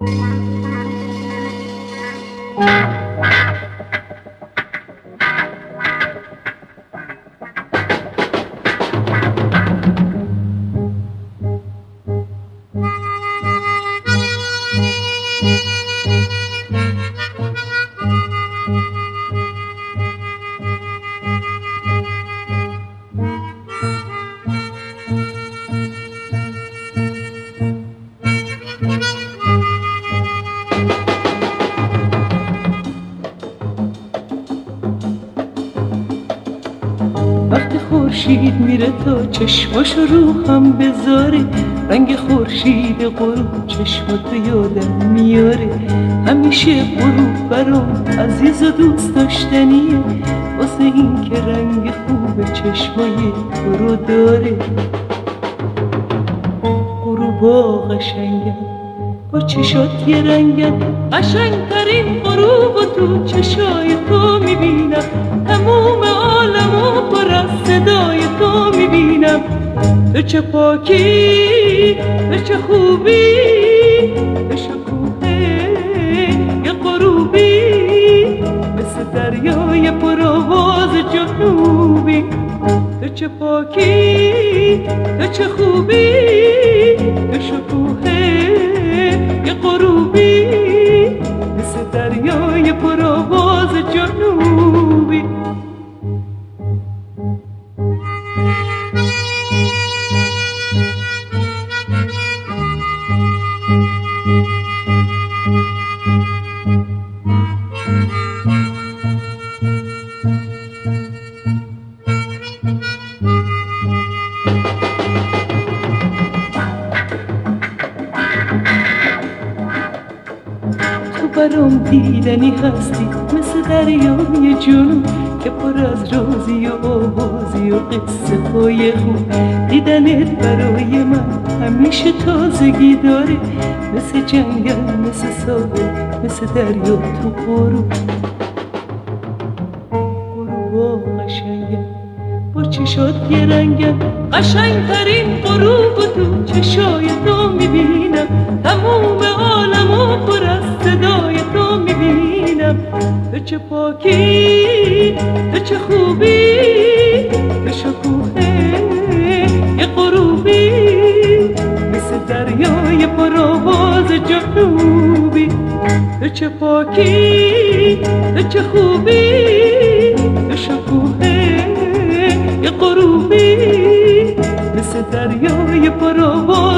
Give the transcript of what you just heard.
وقتی خورشید میره تا چشماشو رو هم بذاره، رنگ خورشید غروب چشماتو یادم میاره. همیشه غروب برام عزیز و دوست داشتنیه، واسه این که رنگ خوب چشمای تو رو داره. غروبا قشنگن با چشات یه رنگن، قشنگترین غروب تو چشای تو میبینم. تموم عالمو پر از صدای تو میبینم. تو چه پاکی، تو چه خوبی، تو شکوه یه غروبی، مثل دریای پرآواز جنوبی. تو چه پاکی، تو چه خوبی، تو شکوه یه غروبی، مثل دریای پرآواز جنوبی. برام دیدنی هستی مثل دریای جنوب که پر از رازی و آوازی و قصه های خوب. دیدنت برای من همیشه تازگی داره، مثل جنگل، مثل ساحل، مثل دریا تو غروب. غروبا قشنگن با چشات یه رنگن، قشنگترین غروب تو چشای تو میبینم. تموم عالمو پر از صدای تو میبینم. تو چه پاکی، تو چه خوبی، تو شکوه یه غروبی، مثل دریای پرآواز جنوبی. تو چه پاکی، تو چه خوبی، تو شکوه یه غروبی، مثل دریای پرآواز